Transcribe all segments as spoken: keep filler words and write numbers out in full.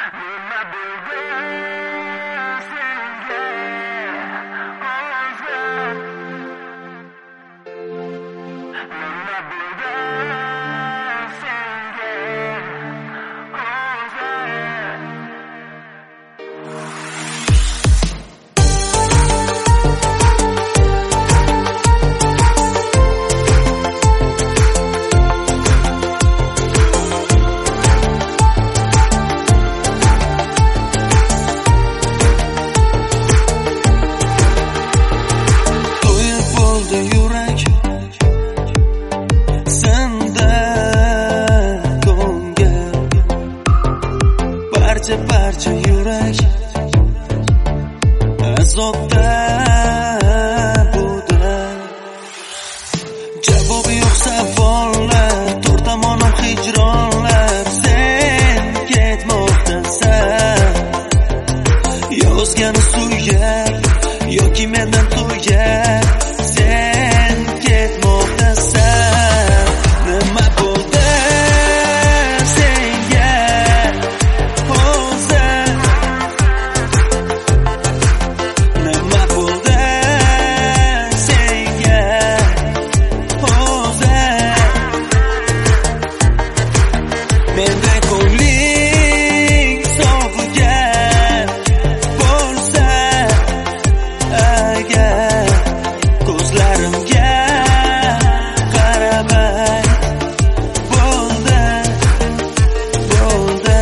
Parcha yurak azobda bo'ldi. Javobi yo'q savollar, to'rt tomonim hijronlar. Sen ketmoqdasan, yo o'zgani suyar yoki mendan to'yar. Sen ketmoqdasan, nima bo'ldi senga? Nima bo'ldi senga? O'zi menday ko'ngling sovigan bo'lsa agar, ko'zlarimga qaramay bo'ldi, bo'ldi.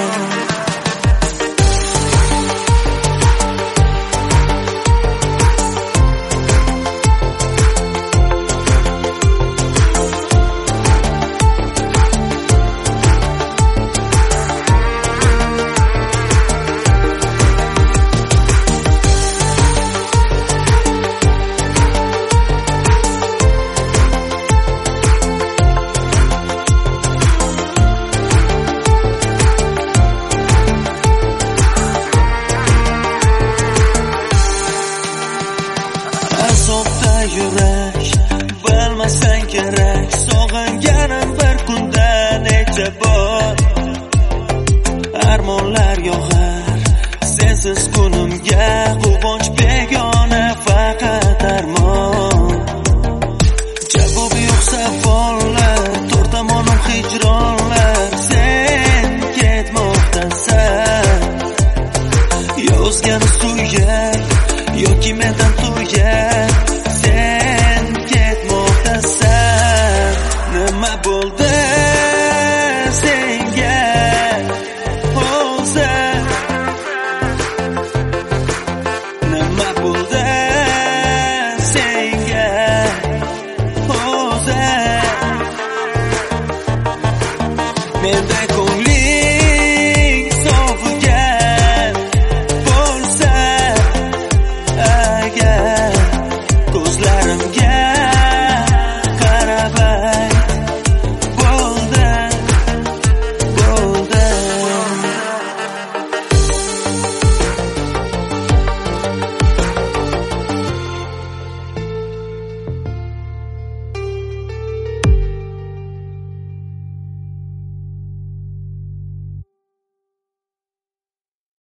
Azobda yurak, bilmasang kerak. Sog'inganim bir kunda necha bor. Armonlar yog'ar sensiz kunimga, quvonch begona faqat armon. Javobi yo'q savollar, to'rt tomonim hijronlar. Sen ketmoqdasan, yo o'zgani suyar